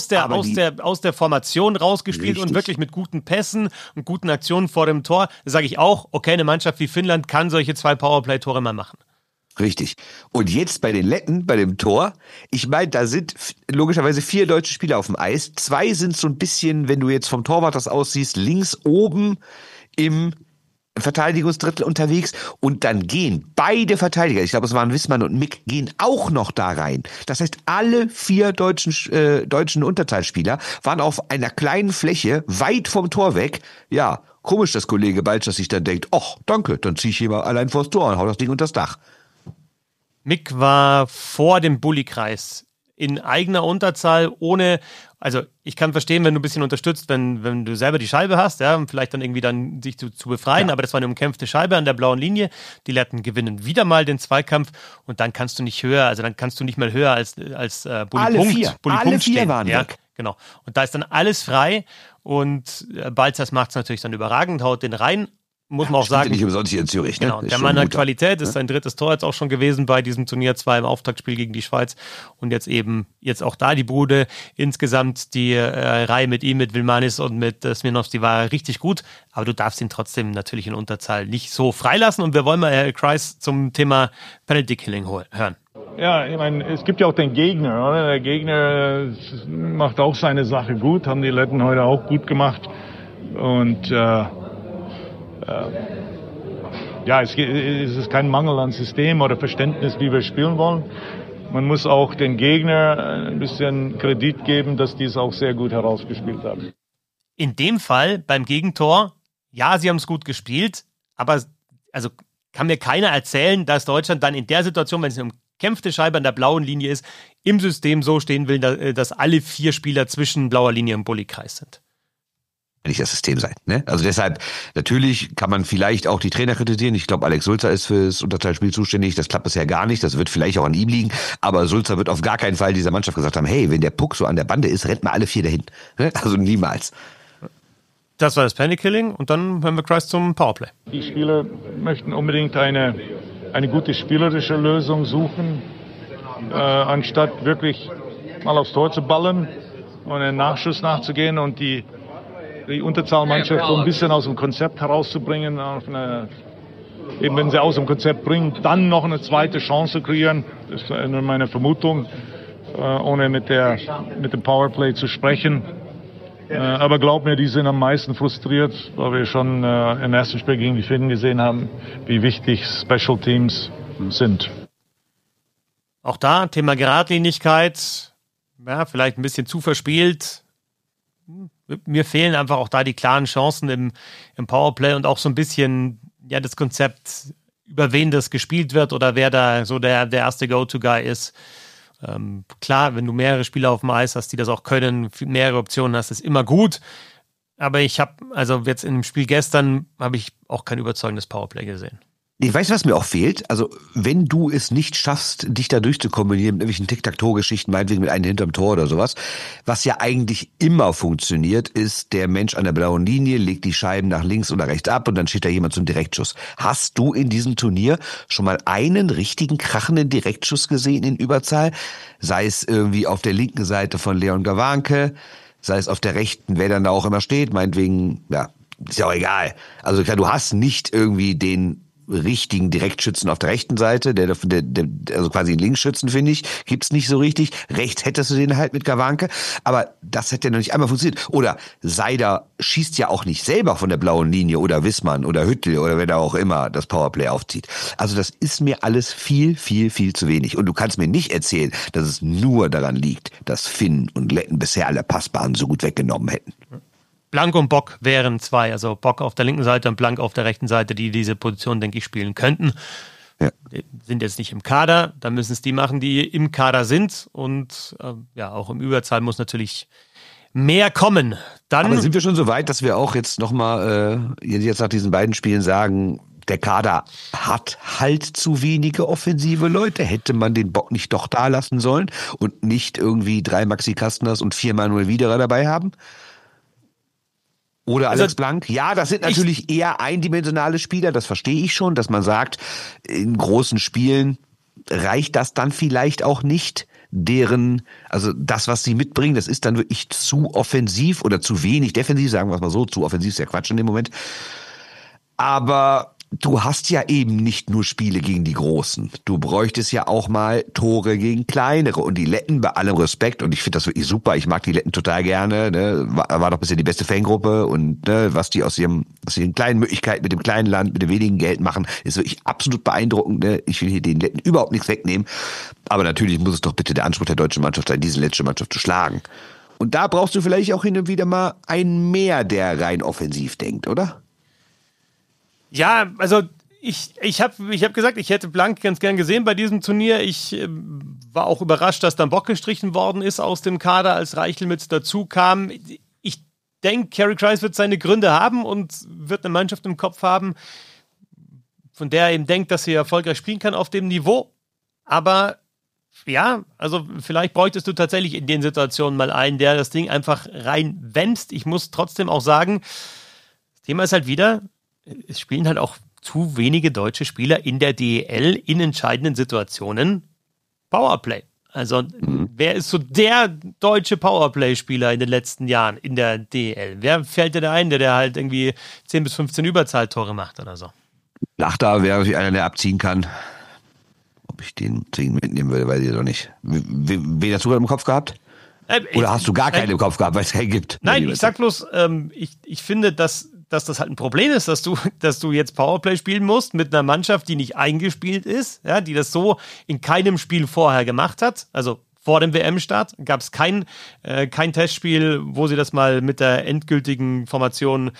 S1: der Formation rausgespielt
S2: richtig.
S1: Und wirklich mit guten Pässen und guten Aktionen vor dem Tor. Da sage ich auch, okay, eine Mannschaft wie Finnland kann solche 2 Powerplay-Tore mal machen.
S2: Richtig. Und jetzt bei den Letten, bei dem Tor, ich meine, da sind logischerweise 4 deutsche Spieler auf dem Eis. 2 sind so ein bisschen, wenn du jetzt vom Torwart das aussiehst, links oben im Verteidigungsdrittel unterwegs und dann gehen beide Verteidiger, ich glaube es waren Wissmann und Mick, gehen auch noch da rein. Das heißt, alle 4 deutschen Unterzahlspieler waren auf einer kleinen Fläche weit vom Tor weg. Ja, komisch, dass Kollege Balcers sich dann denkt, ach, danke, dann ziehe ich hier mal allein vors Tor und hau das Ding unters Dach.
S1: Mick war vor dem Bullykreis in eigener Unterzahl, also ich kann verstehen, wenn du ein bisschen unterstützt, wenn du selber die Scheibe hast, ja, und vielleicht dann irgendwie dann sich zu befreien, ja. Aber das war eine umkämpfte Scheibe an der blauen Linie. Die Letten gewinnen wieder mal den Zweikampf und dann kannst du nicht mal höher als Bulli-Punkt
S2: Alle vier
S1: stehen.
S2: waren weg.
S1: Genau. Und da ist dann alles frei und Balcers macht es natürlich dann überragend, haut den rein. Muss man auch sagen.
S2: Nicht umsonst hier in Zürich, ne?
S1: Genau, der Mann hat Qualität, ist sein 3. Tor jetzt auch schon gewesen bei diesem Turnier, 2 im Auftaktspiel gegen die Schweiz und jetzt auch da die Bude. Insgesamt die Reihe mit ihm, mit Vilmanis und mit Smirnovs, die war richtig gut, aber du darfst ihn trotzdem natürlich in Unterzahl nicht so freilassen und wir wollen mal Herr Kreis zum Thema Penalty Killing hören.
S3: Ja, ich meine, es gibt ja auch den Gegner, oder? Der Gegner macht auch seine Sache gut, haben die Letten heute auch gut gemacht und es ist kein Mangel an System oder Verständnis, wie wir spielen wollen. Man muss auch den Gegner ein bisschen Kredit geben, dass die es auch sehr gut herausgespielt haben.
S1: In dem Fall beim Gegentor, ja, sie haben es gut gespielt, aber also kann mir keiner erzählen, dass Deutschland dann in der Situation, wenn es eine umkämpfte Scheibe an der blauen Linie ist, im System so stehen will, dass alle 4 Spieler zwischen blauer Linie und Bullykreis sind.
S2: Nicht das System sein. Ne? Also deshalb, natürlich kann man vielleicht auch die Trainer kritisieren. Ich glaube, Alex Sulzer ist fürs Unterzahlspiel zuständig. Das klappt bisher gar nicht. Das wird vielleicht auch an ihm liegen. Aber Sulzer wird auf gar keinen Fall dieser Mannschaft gesagt haben, hey, wenn der Puck so an der Bande ist, rennt mal alle 4 dahin. Ne? Also niemals.
S1: Das war das Penalty-Killing und dann hören wir Kreis zum Powerplay.
S3: Die Spieler möchten unbedingt eine gute spielerische Lösung suchen, anstatt wirklich mal aufs Tor zu ballern und einen Nachschuss nachzugehen und die Unterzahlmannschaft so ein bisschen aus dem Konzept herauszubringen, eben wenn sie aus dem Konzept bringen, dann noch eine zweite Chance zu kreieren. Das ist nur meine Vermutung, ohne mit dem Powerplay zu sprechen. Aber glaub mir, die sind am meisten frustriert, weil wir schon im ersten Spiel gegen die Finnen gesehen haben, wie wichtig Special Teams sind.
S1: Auch da Thema Geradlinigkeit, ja, vielleicht ein bisschen zu verspielt. Mir fehlen einfach auch da die klaren Chancen im Powerplay und auch so ein bisschen ja das Konzept, über wen das gespielt wird oder wer da so der erste Go-To-Guy ist. Klar, wenn du mehrere Spieler auf dem Eis hast, die das auch können, mehrere Optionen hast, ist immer gut. Aber ich habe, also jetzt in dem Spiel gestern, habe ich auch kein überzeugendes Powerplay gesehen.
S2: Ich weiß, was mir auch fehlt. Also, wenn du es nicht schaffst, dich da durchzukombinieren mit irgendwelchen Tic-Tac-Toe-Geschichten, meinetwegen mit einem hinterm Tor oder sowas, was ja eigentlich immer funktioniert, ist, der Mensch an der blauen Linie legt die Scheiben nach links oder rechts ab und dann steht da jemand zum Direktschuss. Hast du in diesem Turnier schon mal einen richtigen krachenden Direktschuss gesehen in Überzahl? Sei es irgendwie auf der linken Seite von Leon Gawanke, sei es auf der rechten, wer dann da auch immer steht, meinetwegen, ja, ist ja auch egal. Also klar, du hast nicht irgendwie den richtigen Direktschützen auf der rechten Seite, der also quasi einen Linksschützen, finde ich, gibt's nicht so richtig. Rechts hättest du den halt mit Gawanke, aber das hätte ja noch nicht einmal funktioniert. Oder Seider schießt ja auch nicht selber von der blauen Linie oder Wissmann oder Hüttel oder wer da auch immer das Powerplay aufzieht. Also das ist mir alles viel, viel, viel zu wenig. Und du kannst mir nicht erzählen, dass es nur daran liegt, dass Finn und Letten bisher alle Passbahnen so gut weggenommen hätten.
S1: Blank und Bock wären zwei, also Bock auf der linken Seite und Blank auf der rechten Seite, die diese Position, denke ich, spielen könnten. Ja. Sind jetzt nicht im Kader, dann müssen es die machen, die im Kader sind und auch im Überzahl muss natürlich mehr kommen. Dann
S2: aber sind wir schon so weit, dass wir auch jetzt nochmal, jetzt nach diesen beiden Spielen sagen, der Kader hat halt zu wenige offensive Leute. Hätte man den Bock nicht doch da lassen sollen und nicht irgendwie 3 Maxi Kastners und 4 Manuel Wiederer dabei haben? Oder Alex Blank? Ja, das sind natürlich eher eindimensionale Spieler, das verstehe ich schon, dass man sagt, in großen Spielen reicht das dann vielleicht auch nicht. Also das, was sie mitbringen, das ist dann wirklich zu offensiv oder zu wenig defensiv, sagen wir es mal so, zu offensiv ist ja Quatsch in dem Moment. Aber du hast ja eben nicht nur Spiele gegen die Großen. Du bräuchtest ja auch mal Tore gegen kleinere. Und die Letten, bei allem Respekt, und ich finde das wirklich super, ich mag die Letten total gerne, ne? War doch bisher die beste Fangruppe und ne, was die aus ihren kleinen Möglichkeiten mit dem kleinen Land, mit dem wenigen Geld machen, ist wirklich absolut beeindruckend. Ne? Ich will hier den Letten überhaupt nichts wegnehmen. Aber natürlich muss es doch bitte der Anspruch der deutschen Mannschaft sein, diese letzte Mannschaft zu schlagen. Und da brauchst du vielleicht auch hin und wieder mal einen mehr, der rein offensiv denkt, oder?
S1: Ja, also ich hab gesagt, ich hätte Blank ganz gern gesehen bei diesem Turnier. Ich war auch überrascht, dass dann Bock gestrichen worden ist aus dem Kader, als Reichel mit dazu kam. Ich denke, Carey Price wird seine Gründe haben und wird eine Mannschaft im Kopf haben, von der er eben denkt, dass sie erfolgreich spielen kann auf dem Niveau. Aber ja, also vielleicht bräuchtest du tatsächlich in den Situationen mal einen, der das Ding einfach reinwämst. Ich muss trotzdem auch sagen, das Thema ist halt wieder, es spielen halt auch zu wenige deutsche Spieler in der DEL in entscheidenden Situationen Powerplay. Also wer ist so der deutsche Powerplay-Spieler in den letzten Jahren in der DEL? Wer fällt dir da ein, der halt irgendwie 10 bis 15 Überzahltore macht oder so?
S2: Lachter wäre einer, der abziehen kann. Ob ich den zwingend mitnehmen würde, weiß ich doch nicht. Wen hast du im Kopf gehabt? Oder hast du gar keinen im Kopf gehabt, weil es keinen gibt?
S1: Nein, ich sag bloß, ich finde, dass das halt ein Problem ist, dass du jetzt Powerplay spielen musst mit einer Mannschaft, die nicht eingespielt ist, ja, die das so in keinem Spiel vorher gemacht hat. Also vor dem WM-Start gab es kein Testspiel, wo sie das mal mit der endgültigen Formation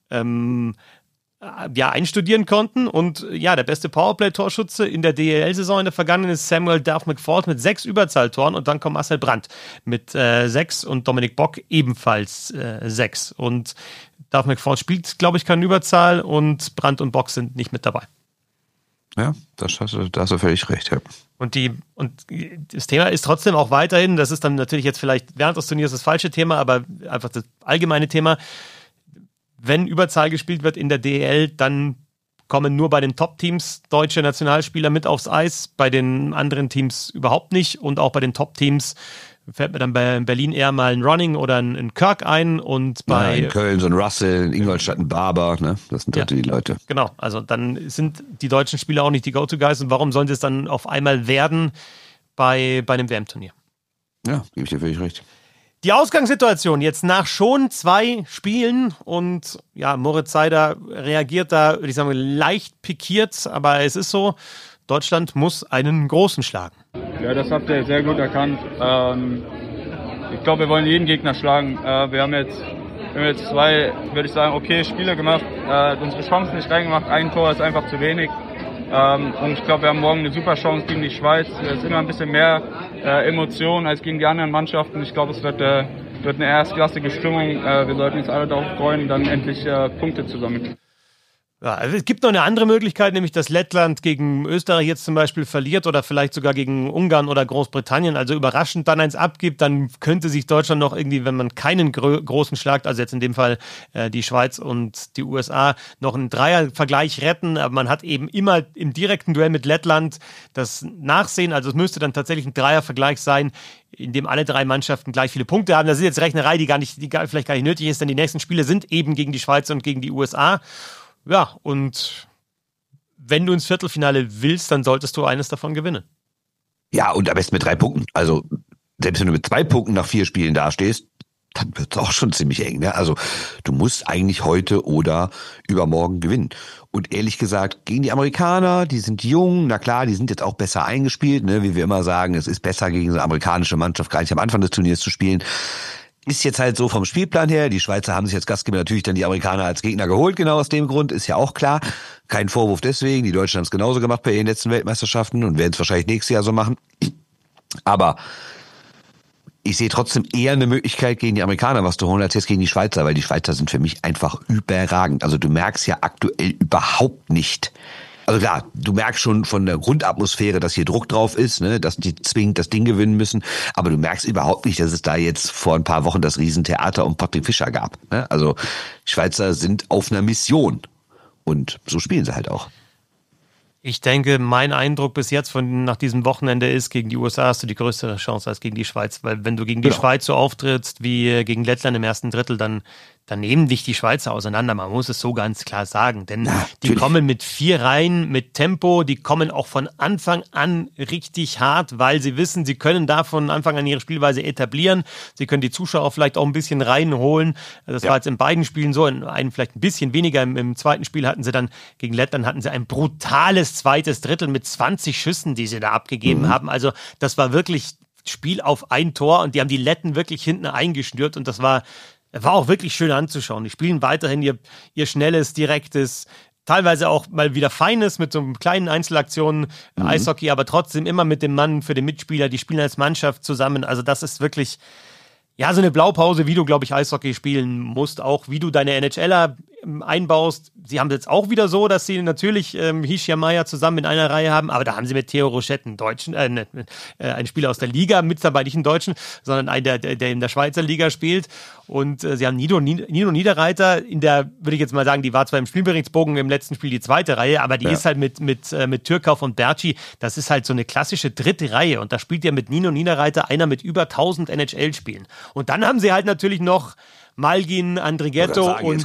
S1: einstudieren konnten. Und ja, der beste Powerplay-Torschütze in der DEL-Saison in der vergangenen ist Samuel Duff McFault mit 6 Überzahltoren und dann kommt Marcel Brandt mit 6 und Dominik Bock ebenfalls 6. Und Duff McFault spielt, glaube ich, keine Überzahl und Brandt und Bock sind nicht mit dabei.
S2: Ja, da hast du völlig recht, ja. Und
S1: das Thema ist trotzdem auch weiterhin, das ist dann natürlich jetzt vielleicht während des Turniers das falsche Thema, aber einfach das allgemeine Thema, wenn Überzahl gespielt wird in der DEL, dann kommen nur bei den Top-Teams deutsche Nationalspieler mit aufs Eis, bei den anderen Teams überhaupt nicht und auch bei den Top-Teams fällt mir dann bei Berlin eher mal ein Running oder ein Kirk ein und bei
S2: in Köln so ein Russell, in Ingolstadt ein Barber, ne? Das sind halt die Leute.
S1: Genau, also dann sind die deutschen Spieler auch nicht die Go-To-Guys und warum sollen sie es dann auf einmal werden bei einem WM-Turnier?
S2: Ja, gebe ich dir völlig recht.
S1: Die Ausgangssituation jetzt nach schon 2 Spielen und ja, Moritz Seider reagiert da, würde ich sagen, leicht pikiert, aber es ist so, Deutschland muss einen Großen schlagen.
S4: Ja, das habt ihr sehr gut erkannt. Ich glaube, wir wollen jeden Gegner schlagen. Wir haben jetzt 2, würde ich sagen, okay Spiele gemacht, unsere Chancen nicht reingemacht, ein Tor ist einfach zu wenig. Und ich glaube, wir haben morgen eine super Chance gegen die Schweiz. Es ist immer ein bisschen mehr Emotion als gegen die anderen Mannschaften. Ich glaube, es wird eine erstklassige Stimmung. Wir sollten uns alle darauf freuen, dann endlich Punkte zu sammeln.
S1: Ja, also es gibt noch eine andere Möglichkeit, nämlich dass Lettland gegen Österreich jetzt zum Beispiel verliert oder vielleicht sogar gegen Ungarn oder Großbritannien, also überraschend dann eins abgibt, dann könnte sich Deutschland noch irgendwie, wenn man keinen großen schlagt, also jetzt in dem Fall die Schweiz und die USA, noch einen Dreiervergleich retten, aber man hat eben immer im direkten Duell mit Lettland das Nachsehen, also es müsste dann tatsächlich ein Dreiervergleich sein, in dem alle drei Mannschaften gleich viele Punkte haben. Das ist jetzt Rechnerei, die vielleicht gar nicht nötig ist, denn die nächsten Spiele sind eben gegen die Schweiz und gegen die USA. Ja, und wenn du ins Viertelfinale willst, dann solltest du eines davon gewinnen.
S2: Ja, und am besten mit 3 Punkten. Also, selbst wenn du mit 2 Punkten nach 4 Spielen dastehst, dann wird es auch schon ziemlich eng. Ne? Also, du musst eigentlich heute oder übermorgen gewinnen. Und ehrlich gesagt, gegen die Amerikaner, die sind jung, na klar, die sind jetzt auch besser eingespielt, ne? Wie wir immer sagen, es ist besser gegen eine amerikanische Mannschaft gar nicht am Anfang des Turniers zu spielen. Ist jetzt halt so vom Spielplan her. Die Schweizer haben sich als Gastgeber natürlich dann die Amerikaner als Gegner geholt, genau aus dem Grund, ist ja auch klar. Kein Vorwurf deswegen. Die Deutschen haben es genauso gemacht bei ihren letzten Weltmeisterschaften und werden es wahrscheinlich nächstes Jahr so machen. Aber ich sehe trotzdem eher eine Möglichkeit, gegen die Amerikaner was zu holen, als jetzt gegen die Schweizer, weil die Schweizer sind für mich einfach überragend. Also du merkst ja aktuell überhaupt nicht. Also klar, du merkst schon von der Grundatmosphäre, dass hier Druck drauf ist, ne, dass die zwingend das Ding gewinnen müssen. Aber du merkst überhaupt nicht, dass es da jetzt vor ein paar Wochen das Riesentheater um Patrick Fischer gab. Ne? Also die Schweizer sind auf einer Mission. Und so spielen sie halt auch.
S1: Ich denke, mein Eindruck bis jetzt nach diesem Wochenende ist, gegen die USA hast du die größere Chance als gegen die Schweiz. Weil wenn du gegen die Schweiz so auftrittst wie gegen Lettland im ersten Drittel, dann nehmen dich die Schweizer auseinander. Man muss es so ganz klar sagen. Denn die kommen mit 4 Reihen, mit Tempo, die kommen auch von Anfang an richtig hart, weil sie wissen, sie können da von Anfang an ihre Spielweise etablieren. Sie können die Zuschauer vielleicht auch ein bisschen reinholen. Das war jetzt in beiden Spielen so, in einem vielleicht ein bisschen weniger. Im zweiten Spiel hatten sie dann, gegen Lettland hatten sie ein brutales zweites Drittel mit 20 Schüssen, die sie da abgegeben haben. Also das war wirklich Spiel auf ein Tor und die haben die Letten wirklich hinten eingeschnürt und das war auch wirklich schön anzuschauen. Die spielen weiterhin ihr schnelles, direktes, teilweise auch mal wieder feines mit so einem kleinen Einzelaktionen Eishockey, aber trotzdem immer mit dem Mann für den Mitspieler. Die spielen als Mannschaft zusammen. Also das ist wirklich ja so eine Blaupause, wie du, glaube ich, Eishockey spielen musst. Auch wie du deine NHLer einbaust. Sie haben jetzt auch wieder so, dass sie natürlich Hischier Meier zusammen in einer Reihe haben, aber da haben sie mit Theo Rochette einen Deutschen, einen Spieler aus der Liga mit dabei, nicht einen Deutschen, sondern einen, der in der Schweizer Liga spielt. Und sie haben Nino Niederreiter in der, würde ich jetzt mal sagen, die war zwar im Spielberichtsbogen im letzten Spiel die zweite Reihe, aber die ist halt mit Türkauf und Berci, das ist halt so eine klassische dritte Reihe und da spielt ja mit Nino Niederreiter einer mit über 1000 NHL-Spielen. Und dann haben sie halt natürlich noch Malgin, Andrighetto und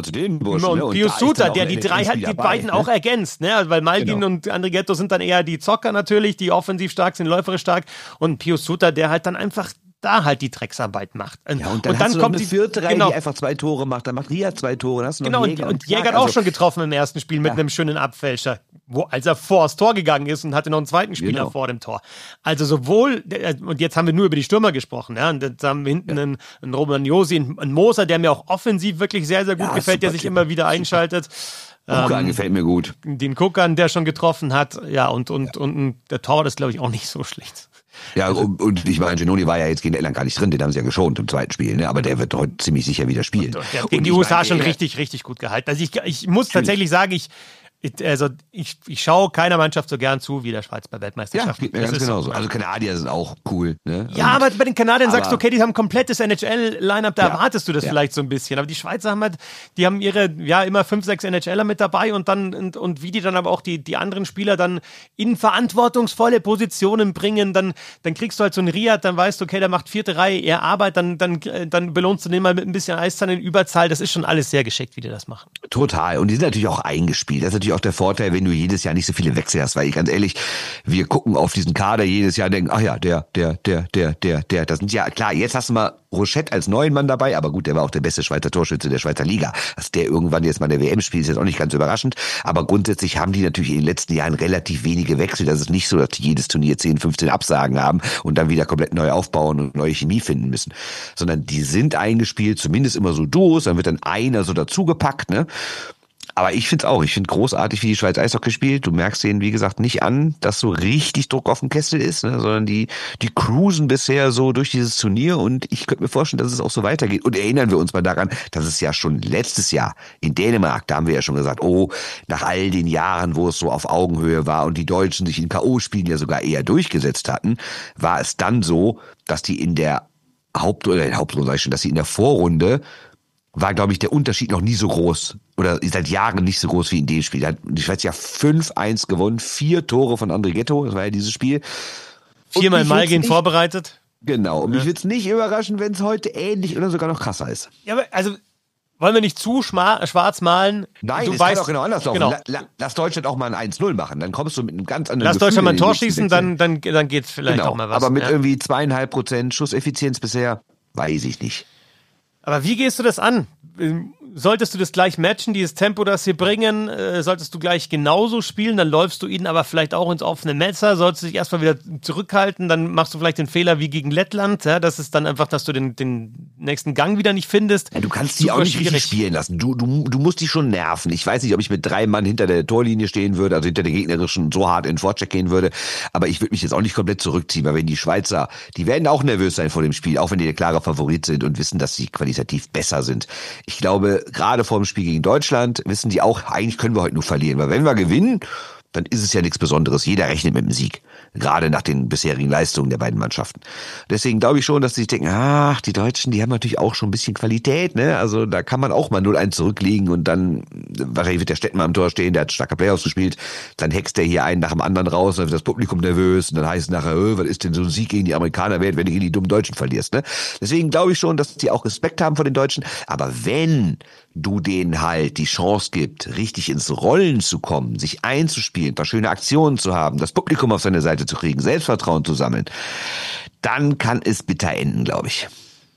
S1: Pius Suter, der die drei halt die beiden auch ergänzt, ne? Also weil Malgin und Andrighetto sind dann eher die Zocker natürlich, die offensiv stark sind, läuferisch stark und Pius Suter, der halt dann einfach da halt die Drecksarbeit macht.
S2: Ja, und dann kommt eine vierte Reihe, die einfach 2 Tore macht, dann macht Ria 2 Tore, dann hast du noch
S1: Jäger. Und Jäger hat auch schon getroffen im ersten Spiel mit einem schönen Abfälscher, als er vors Tor gegangen ist und hatte noch einen zweiten Spieler vor dem Tor. Also sowohl, und jetzt haben wir nur über die Stürmer gesprochen, ja, und jetzt haben wir hinten einen Romagnosi, einen Moser, der mir auch offensiv wirklich sehr, sehr gut gefällt, der sich immer wieder einschaltet.
S2: Kukan gefällt mir gut.
S1: Den Kukan, der schon getroffen hat, ja, und der Torwart ist, glaube ich, auch nicht so schlecht.
S2: Ja, und ich meine, Genoni war ja jetzt gegen Lettland gar nicht drin, den haben sie ja geschont im zweiten Spiel, ne? Aber der wird heute ziemlich sicher wieder spielen.
S1: Und der hat gegen die USA schon richtig, richtig gut gehalten. Also ich muss tatsächlich sagen, ich schaue keiner Mannschaft so gern zu wie der Schweiz bei Weltmeisterschaften.
S2: Ja, geht mir ganz genauso. Also Kanadier sind auch cool. Ne?
S1: Ja, aber bei den Kanadiern sagst du, okay, die haben ein komplettes NHL-Line-Up, da erwartest du das vielleicht so ein bisschen. Aber die Schweizer haben halt, die haben ihre, ja, immer 5, 6 NHLer mit dabei und dann, und wie die dann aber auch die anderen Spieler dann in verantwortungsvolle Positionen bringen, dann kriegst du halt so einen Riad, dann weißt du, okay, der macht 4. Reihe eher Arbeit, dann belohnst du den mal mit ein bisschen Eiszahn in Überzahl. Das ist schon alles sehr geschickt, wie die das machen.
S2: Total. Und die sind natürlich auch eingespielt. Das ist natürlich auch der Vorteil, wenn du jedes Jahr nicht so viele Wechsel hast, weil ich ganz ehrlich, wir gucken auf diesen Kader jedes Jahr und denken, ach ja, der, das sind ja, klar, jetzt hast du mal Rochette als neuen Mann dabei, aber gut, der war auch der beste Schweizer Torschütze der Schweizer Liga. Dass der irgendwann jetzt mal in der WM spielt, ist jetzt auch nicht ganz überraschend, aber grundsätzlich haben die natürlich in den letzten Jahren relativ wenige Wechsel. Das ist nicht so, dass die jedes Turnier 10, 15 Absagen haben und dann wieder komplett neu aufbauen und neue Chemie finden müssen, sondern die sind eingespielt, zumindest immer so Duos, dann wird dann einer so dazugepackt, ne? Aber ich finde es auch. Ich finde großartig, wie die Schweiz Eishockey spielt. Du merkst denen, wie gesagt, nicht an, dass so richtig Druck auf dem Kessel ist, ne, sondern die cruisen bisher so durch dieses Turnier und ich könnte mir vorstellen, dass es auch so weitergeht. Und erinnern wir uns mal daran, dass es ja schon letztes Jahr in Dänemark, da haben wir ja schon gesagt, nach all den Jahren, wo es so auf Augenhöhe war und die Deutschen sich in K.O.-Spielen ja sogar eher durchgesetzt hatten, war es dann so, dass die in der dass sie in der Vorrunde war, glaube ich, der Unterschied noch nie so groß oder seit Jahren nicht so groß wie in dem Spiel. Da hat die Schweiz ja 5-1 gewonnen, 4 Tore von André Ghetto, das war ja dieses Spiel.
S1: 4-mal Malgin vorbereitet.
S2: Genau, und mich würde es nicht überraschen, wenn es heute ähnlich oder sogar noch krasser ist.
S1: Ja, aber also wollen wir nicht zu schwarz malen?
S2: Nein, es kann auch genau anders laufen. Genau. Lass Deutschland auch mal ein 1-0 machen, dann kommst du mit einem ganz anderen
S1: Lass Deutschland mal ein Tor schießen, dann geht's vielleicht auch mal was.
S2: Aber mit irgendwie 2,5% Schusseffizienz bisher, weiß ich nicht.
S1: Aber wie gehst du das an? Solltest du das gleich matchen, dieses Tempo, das sie bringen? Solltest du gleich genauso spielen? Dann läufst du ihnen aber vielleicht auch ins offene Messer. Solltest du dich erstmal wieder zurückhalten? Dann machst du vielleicht den Fehler wie gegen Lettland. Ja, das ist dann einfach, dass du den nächsten Gang wieder nicht findest.
S2: Ja, du kannst die auch nicht richtig spielen lassen. Du musst die schon nerven. Ich weiß nicht, ob ich mit 3 Mann hinter der Torlinie stehen würde, also hinter der gegnerischen so hart in den Vorcheck gehen würde. Aber ich würde mich jetzt auch nicht komplett zurückziehen, weil wenn die Schweizer, die werden auch nervös sein vor dem Spiel, auch wenn die der klare Favorit sind und wissen, dass sie qualitativ besser sind. Ich glaube, gerade vor dem Spiel gegen Deutschland wissen die auch, eigentlich können wir heute nur verlieren. Weil wenn wir gewinnen, dann ist es ja nichts Besonderes. Jeder rechnet mit dem Sieg. Gerade nach den bisherigen Leistungen der beiden Mannschaften. Deswegen glaube ich schon, dass sie sich denken, die Deutschen, die haben natürlich auch schon ein bisschen Qualität, ne? Also da kann man auch mal 0-1 zurückliegen und dann, wahrscheinlich wird der Stettmann am Tor stehen, der hat starke Playoffs gespielt, dann hext der hier einen nach dem anderen raus, dann wird das Publikum nervös und dann heißt es nachher, was ist denn so ein Sieg gegen die Amerikaner wert, wenn du gegen die dummen Deutschen verlierst, ne? Deswegen glaube ich schon, dass die auch Respekt haben vor den Deutschen, aber wenn du denen halt die Chance gibt, richtig ins Rollen zu kommen, sich einzuspielen, ein paar schöne Aktionen zu haben, das Publikum auf seine Seite zu kriegen, Selbstvertrauen zu sammeln, dann kann es bitter enden, glaube ich.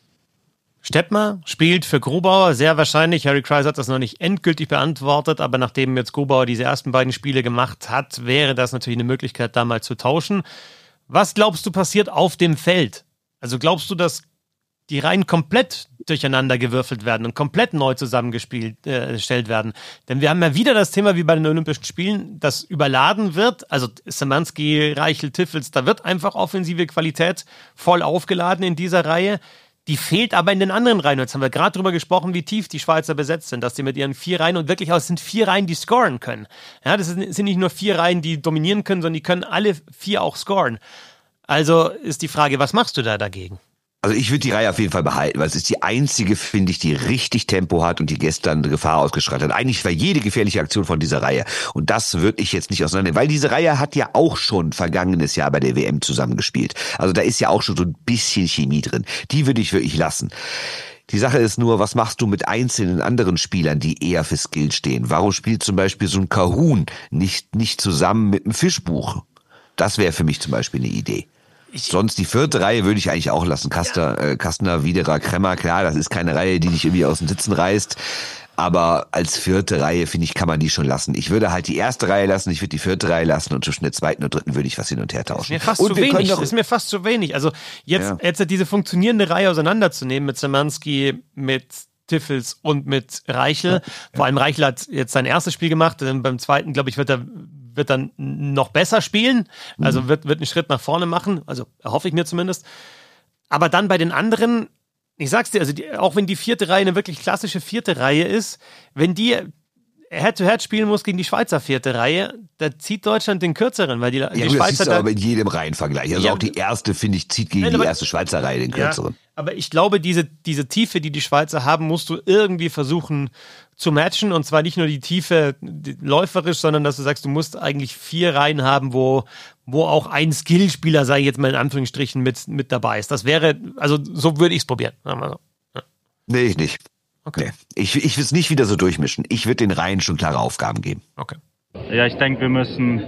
S1: Stettmar spielt für Grubauer, sehr wahrscheinlich. Harry Kreis hat das noch nicht endgültig beantwortet, aber nachdem jetzt Grubauer diese ersten beiden Spiele gemacht hat, wäre das natürlich eine Möglichkeit, da mal zu tauschen. Was glaubst du passiert auf dem Feld? Also glaubst du, dass die Reihen komplett durcheinander gewürfelt werden und komplett neu zusammengestellt werden? Denn wir haben ja wieder das Thema wie bei den Olympischen Spielen, das überladen wird. Also Szymanski, Reichel, Tiffels, da wird einfach offensive Qualität voll aufgeladen in dieser Reihe. Die fehlt aber in den anderen Reihen. Jetzt haben wir gerade drüber gesprochen, wie tief die Schweizer besetzt sind, dass sie mit ihren 4 Reihen und wirklich es sind 4 Reihen, die scoren können. Ja, das sind nicht nur 4 Reihen, die dominieren können, sondern die können alle 4 auch scoren. Also ist die Frage, was machst du da dagegen?
S2: Also ich würde die Reihe auf jeden Fall behalten, weil es ist die einzige, finde ich, die richtig Tempo hat und die gestern Gefahr ausgestrahlt hat. Eigentlich war jede gefährliche Aktion von dieser Reihe. Und das würde ich jetzt nicht auseinandernehmen, weil diese Reihe hat ja auch schon vergangenes Jahr bei der WM zusammengespielt. Also da ist ja auch schon so ein bisschen Chemie drin. Die würde ich wirklich lassen. Die Sache ist nur, was machst du mit einzelnen anderen Spielern, die eher für Skill stehen? Warum spielt zum Beispiel so ein Kahun nicht zusammen mit einem Fischbuch? Das wäre für mich zum Beispiel eine Idee. Sonst die 4. Reihe würde ich eigentlich auch lassen. Kastner, Widerer, Kremmer, klar, das ist keine Reihe, die dich irgendwie aus dem Sitzen reißt. Aber als 4. Reihe, finde ich, kann man die schon lassen. Ich würde halt die 1. Reihe lassen, ich würde die 4. Reihe lassen und zwischen der 2. und 3. würde ich was hin und her tauschen.
S1: Das ist mir fast zu wenig. Also jetzt diese funktionierende Reihe auseinanderzunehmen mit Szymanski, mit Tiffels und mit Reichel. Vor allem Reichel hat jetzt sein erstes Spiel gemacht, denn beim zweiten, glaube ich, wird er dann noch besser spielen, also wird einen Schritt nach vorne machen, also erhoffe ich mir zumindest. Aber dann bei den anderen, ich sag's dir, also auch wenn die 4. Reihe eine wirklich klassische 4. Reihe ist, wenn die Head-to-Head spielen muss gegen die Schweizer 4. Reihe, da zieht Deutschland den kürzeren, weil die
S2: Schweizer... Das siehst du aber in jedem Reihenvergleich. Also auch die erste, finde ich, zieht gegen die erste Schweizer Reihe den kürzeren.
S1: Aber ich glaube, diese Tiefe, die Schweizer haben, musst du irgendwie versuchen zu matchen. Und zwar nicht nur die Tiefe läuferisch, sondern dass du sagst, du musst eigentlich 4 Reihen haben, wo auch ein Skillspieler, sage ich jetzt mal in Anführungsstrichen, mit dabei ist. Das wäre, also so würde ich es probieren. Ja.
S2: Nee, ich nicht. Okay. Nee. Ich will es nicht wieder so durchmischen. Ich würde den Reihen schon klare Aufgaben geben.
S1: Okay.
S4: Ja, ich denke, wir müssen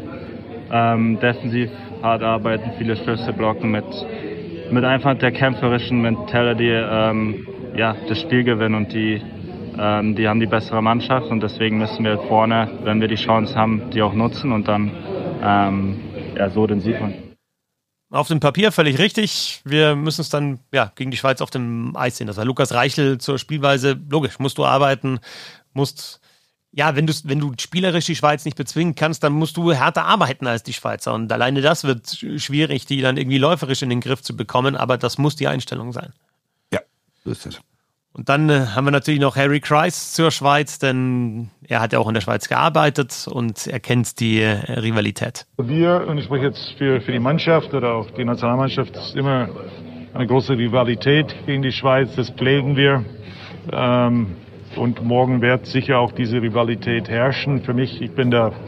S4: defensiv hart arbeiten, viele Stöße blocken mit einfach der kämpferischen Mentality, das Spiel gewinnen und die haben die bessere Mannschaft und deswegen müssen wir vorne, wenn wir die Chance haben, die auch nutzen und dann so den Sieg holen.
S1: Auf dem Papier völlig richtig. Wir müssen es dann gegen die Schweiz auf dem Eis sehen. Das war Lukas Reichel zur Spielweise. Logisch, musst du arbeiten, musst Ja, wenn du spielerisch die Schweiz nicht bezwingen kannst, dann musst du härter arbeiten als die Schweizer. Und alleine das wird schwierig, die dann irgendwie läuferisch in den Griff zu bekommen. Aber das muss die Einstellung sein.
S2: Ja, so ist es.
S1: Und dann haben wir natürlich noch Harry Kreis zur Schweiz, denn er hat ja auch in der Schweiz gearbeitet und er kennt die Rivalität.
S3: Wir, und ich spreche jetzt für die Mannschaft oder auch die Nationalmannschaft, ist immer eine große Rivalität gegen die Schweiz. Das pflegen wir. Und morgen wird sicher auch diese Rivalität herrschen. Für mich, ich bin da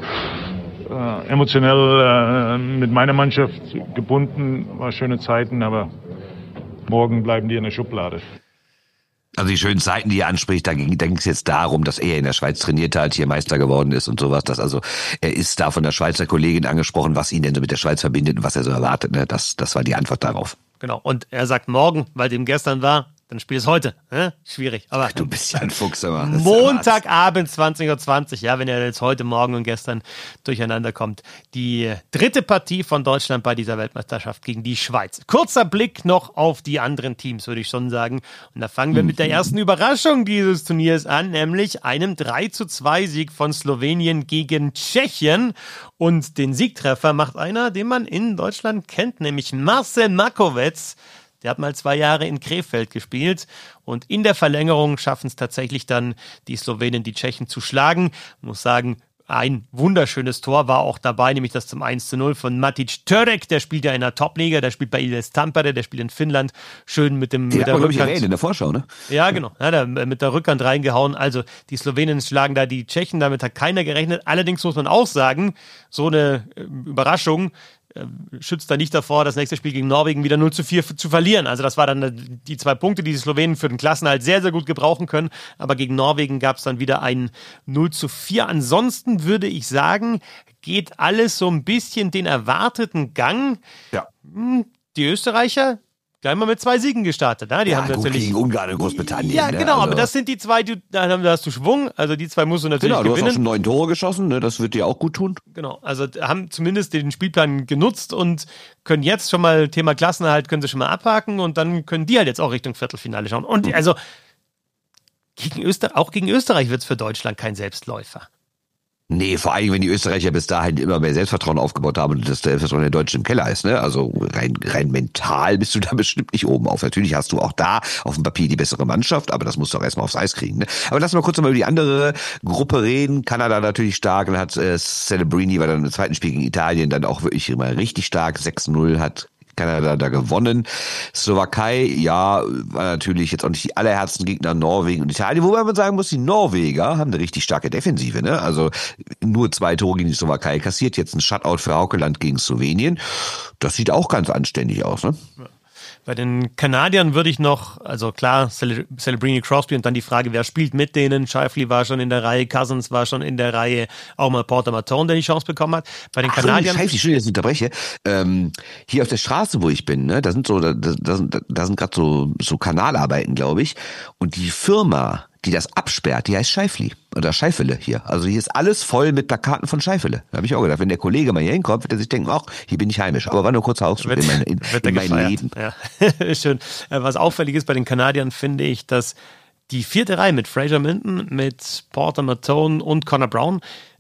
S3: emotionell mit meiner Mannschaft gebunden. War schöne Zeiten, aber morgen bleiben die in der Schublade.
S2: Also die schönen Zeiten, die er anspricht, da ging es jetzt darum, dass er in der Schweiz trainiert hat, hier Meister geworden ist und sowas. Er ist da von der Schweizer Kollegin angesprochen, was ihn denn so mit der Schweiz verbindet und was er so erwartet. Ne? Das war die Antwort darauf.
S1: Genau. Und er sagt morgen, weil dem gestern war, dann spiel es heute. Schwierig. Aber
S2: du bist ja ein Fuchs, aber
S1: Montagabend 20:20 Uhr, ja, wenn er jetzt heute Morgen und gestern durcheinander kommt. Die dritte Partie von Deutschland bei dieser Weltmeisterschaft gegen die Schweiz. Kurzer Blick noch auf die anderen Teams, würde ich schon sagen. Und da fangen wir mit der ersten Überraschung dieses Turniers an, nämlich einem 3:2 von Slowenien gegen Tschechien. Und den Siegtreffer macht einer, den man in Deutschland kennt, nämlich Marcel Markovec. Der hat mal 2 Jahre in Krefeld gespielt und in der Verlängerung schaffen es tatsächlich dann die Slowenen, die Tschechen zu schlagen. Ich muss sagen, ein wunderschönes Tor war auch dabei, nämlich das zum 1:0 von Matic Törek. Der spielt ja in der Top-Liga, der spielt bei Ilves Tampere, der spielt in Finnland. Schön mit der
S2: Rückhand. In der Vorschau, ne?
S1: Ja, genau. Ja, mit der Rückhand reingehauen. Also die Slowenen schlagen da die Tschechen, damit hat keiner gerechnet. Allerdings muss man auch sagen, so eine Überraschung schützt da nicht davor, das nächste Spiel gegen Norwegen wieder 0:4 zu verlieren. Also das war dann die 2 Punkte, die die Slowenen für den Klassenerhalt sehr, sehr gut gebrauchen können. Aber gegen Norwegen gab es dann wieder ein 0:4. Ansonsten würde ich sagen, geht alles so ein bisschen den erwarteten Gang.
S2: Ja.
S1: Die Österreicher gleich mal mit 2 Siegen gestartet. Ne? Die haben
S2: gut,
S1: natürlich
S2: gegen Ungarn und Großbritannien.
S1: Ja, genau, aber das sind die 2, da hast du Schwung. Also die 2 musst du natürlich gewinnen.
S2: Du hast auch schon 9 Tore geschossen, ne? Das wird dir auch gut tun.
S1: Genau, also haben zumindest den Spielplan genutzt und können jetzt schon mal Thema Klassenerhalt, können sie schon mal abhaken und dann können die halt jetzt auch Richtung Viertelfinale schauen. Und also auch gegen Österreich wird es für Deutschland kein Selbstläufer.
S2: Nee, vor allem, wenn die Österreicher bis dahin immer mehr Selbstvertrauen aufgebaut haben und das Selbstvertrauen der Deutschen im Keller ist, ne? Also rein mental bist du da bestimmt nicht oben auf. Natürlich hast du auch da auf dem Papier die bessere Mannschaft, aber das musst du auch erstmal aufs Eis kriegen, ne? Aber lass mal kurz noch mal über die andere Gruppe reden. Kanada natürlich stark, dann hat Celebrini war dann im zweiten Spiel gegen Italien dann auch wirklich immer richtig stark. 6:0 hat Kanada da gewonnen. Slowakei, ja, war natürlich jetzt auch nicht die allerhärtesten Gegner, Norwegen und Italien, wobei man sagen muss, die Norweger haben eine richtig starke Defensive, ne? Also nur 2 Tore gegen die Slowakei kassiert, jetzt ein Shutout für Haukeland gegen Slowenien. Das sieht auch ganz anständig aus, ne?
S1: Ja. Bei den Kanadiern würde ich noch, also klar, Celebrini, Crosby und dann die Frage, wer spielt mit denen? Scheifele war schon in der Reihe, Cousins war schon in der Reihe, auch mal Porter Maton, der die Chance bekommen hat. Bei den Kanadiern...
S2: Scheifele, Entschuldigung, dass ich unterbreche. Hier auf der Straße, wo ich bin, ne, da sind gerade so Kanalarbeiten, glaube ich. Und die Firma, die das absperrt, die heißt Scheifele oder Scheifele hier. Also hier ist alles voll mit Plakaten von Scheifele. Da habe ich auch gedacht, wenn der Kollege mal hier hinkommt, wird er sich denken, ach, hier bin ich heimisch. Aber war nur kurzer Ausflug in mein Leben.
S1: Ja, schön. Was auffällig ist bei den Kanadiern, finde ich, dass die 4. Reihe mit Fraser Minton, mit Porter Maton und Connor Brown,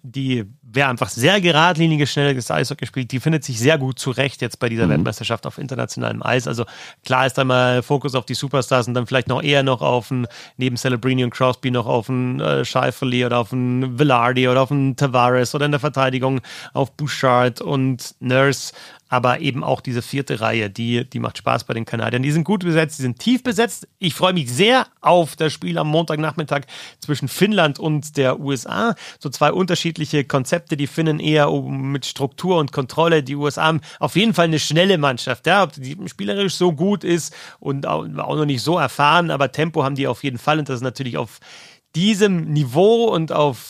S1: wer einfach sehr geradliniges, schnelles Eishockey spielt, die findet sich sehr gut zurecht jetzt bei dieser Weltmeisterschaft auf internationalem Eis. Also klar ist da mal Fokus auf die Superstars und dann vielleicht noch eher noch neben Celebrini und Crosby noch auf einen Scheifele oder auf einen Velarde oder auf einen Tavares oder in der Verteidigung auf Bouchard und Nurse. Aber eben auch diese 4. Reihe, die macht Spaß bei den Kanadiern. Die sind gut besetzt, die sind tief besetzt. Ich freue mich sehr auf das Spiel am Montagnachmittag zwischen Finnland und der USA. So 2 unterschiedliche Konzepte. Die Finnen eher mit Struktur und Kontrolle. Die USA haben auf jeden Fall eine schnelle Mannschaft. Ja, ob die spielerisch so gut ist und auch noch nicht so erfahren, aber Tempo haben die auf jeden Fall. Und das ist natürlich auf diesem Niveau und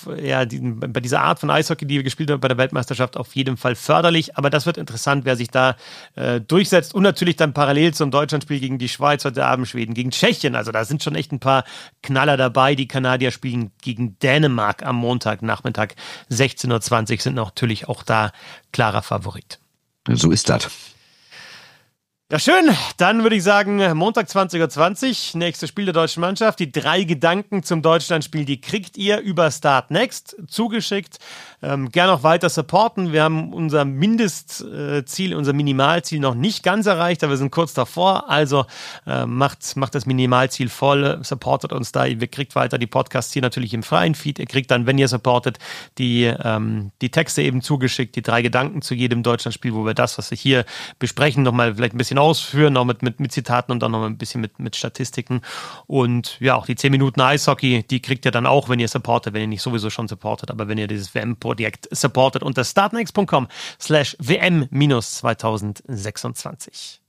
S1: bei dieser Art von Eishockey, die wir gespielt haben bei der Weltmeisterschaft, auf jeden Fall förderlich. Aber das wird interessant, wer sich da durchsetzt. Und natürlich dann parallel zum Deutschlandspiel gegen die Schweiz heute Abend Schweden gegen Tschechien. Also da sind schon echt ein paar Knaller dabei. Die Kanadier spielen gegen Dänemark am Montagnachmittag 16:20 Uhr, sind natürlich auch da klarer Favorit.
S2: So ist das.
S1: Ja, schön. Dann würde ich sagen, Montag 20.20 Uhr, nächstes Spiel der deutschen Mannschaft. Die 3 Gedanken zum Deutschlandspiel, die kriegt ihr über Start Next zugeschickt. Gerne auch weiter supporten. Wir haben unser Mindestziel, unser Minimalziel noch nicht ganz erreicht, aber wir sind kurz davor. Also macht das Minimalziel voll, supportet uns da. Ihr kriegt weiter die Podcasts hier natürlich im freien Feed. Ihr kriegt dann, wenn ihr supportet, die Texte eben zugeschickt, die 3 Gedanken zu jedem Deutschlandspiel, wo wir das, was wir hier besprechen, nochmal vielleicht ein bisschen ausführen, auch mit Zitaten und dann noch ein bisschen mit Statistiken. Und ja, auch die 10 Minuten Eishockey, die kriegt ihr dann auch, wenn ihr supportet, wenn ihr nicht sowieso schon supportet, aber wenn ihr dieses WM-Projekt supportet unter startnext.com/WM-2026.